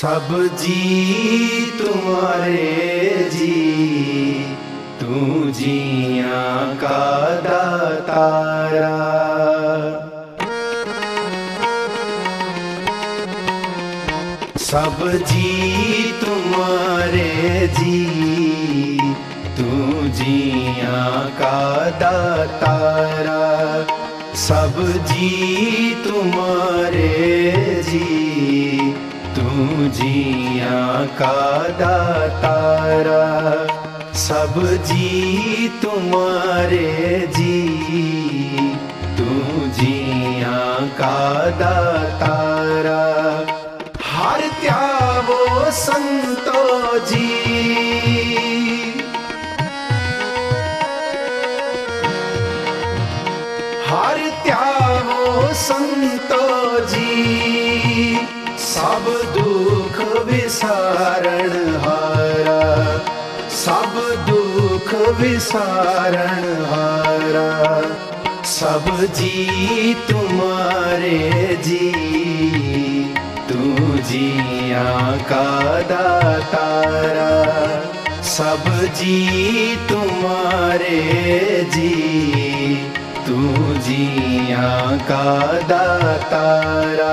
सब जी तुम्हारे जी, तू जियां का दातारा। सब जी तुम्हारे जी, तू जियां का दातारा। सब जी तुम्हारे जी, तू जियां का दातारा। सब जी तुम्हारे जी, तू जियां का दातारा। हर त्यावो संतो जी, हर त्यावो संतो जी, सब दुख विसारण हारा। सब दुख विसारण हारा। सब जी तुम्हारे जी, तू जियां का दातारा। सब जी तुम्हारे जी, तू जियां का दातारा।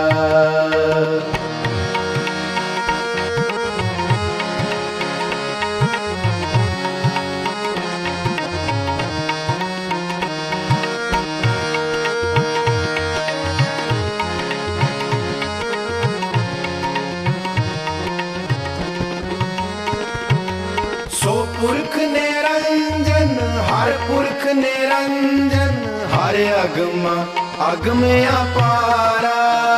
सो पुरख निरंजन, हर पुरख निरंजन, हर अगमा अगम अपारा।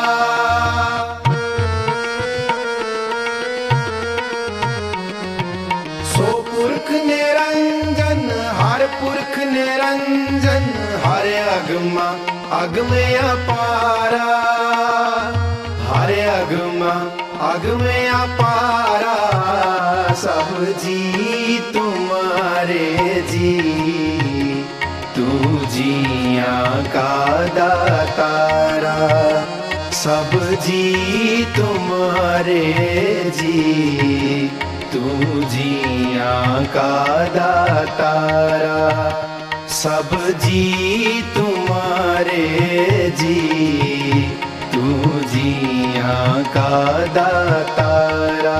सो पुरख निरंजन, हर पुरख निरंजन, हर अगमा अगम अपारा। हर अगमा अगम अपारा। सब जी तुम्हारे जी, तू जियां का दातारा। सब जी तुम्हारे जी, तू जियां का दातारा। सब जी तुम्हारे जी, तू जियां का दातारा।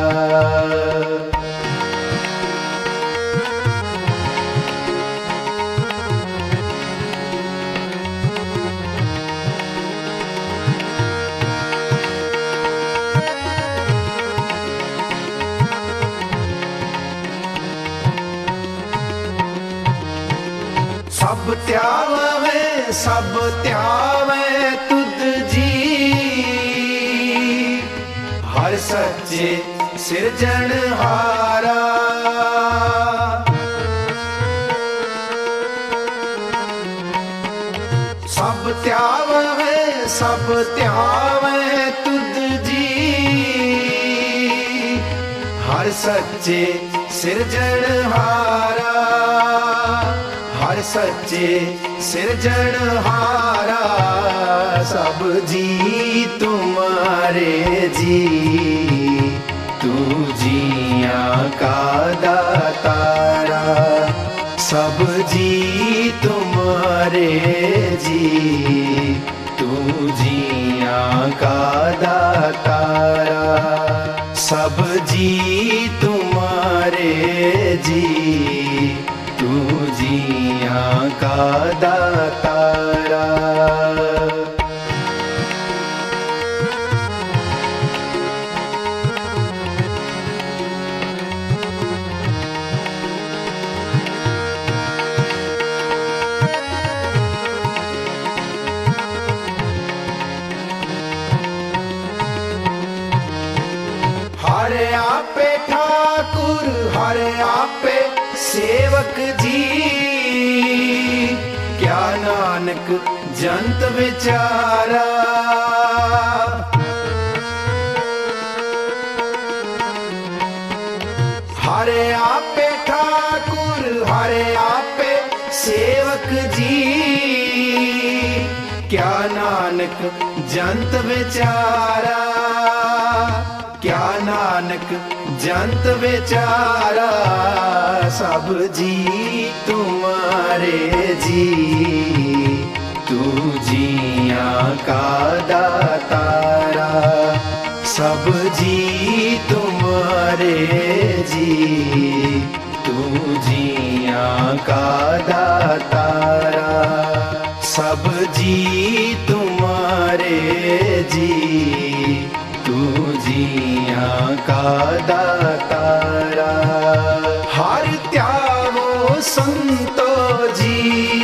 सब त्यावे, सब त्यावे तुद जी, हर सच्चे सिरजनहारा। सब त्यावे, सब त्यावे तुद जी, हर सच्चे सिरजनहारा। हर सच्चे सिरजनहारा। सब जी तुम्हारे जी, तू जियां का दातारा। सब जी तुम्हारे जी, तू जियां का दातारा। सब जी तुम्हारे जी, तू जियां का दातारा। हर आपे ठाकुर, हर आपे सेवक जी, क्या नानक जंत विचारा। हर आपे ठाकुर, हर आपे सेवक जी, क्या नानक जंत विचारा। क्या नानक जंत बेचारा, सब जी तुम्हारे जी, तू जिया का दातारा। सब जी तुम्हारे जी, तू जिया का दातारा। सब जी तुम्हारे जी, तू जिया का दातारा। हर त्यागो संतो जी,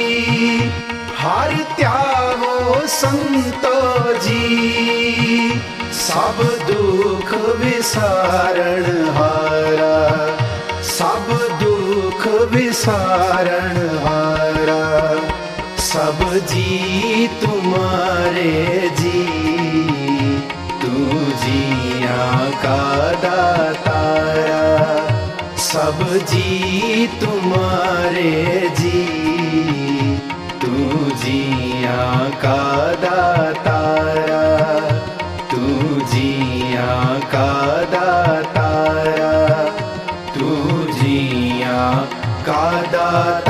हर त्यागो संतो जी, सब दुख विसारण हारा, सब दुख विसारण हारा। सब जी तुम्हारे जी, तू जिया का दातारा। सब जी तुम्हारे जी, तू जिया का दातारा। तू जिया का दातारा, तू जिया का दातारा।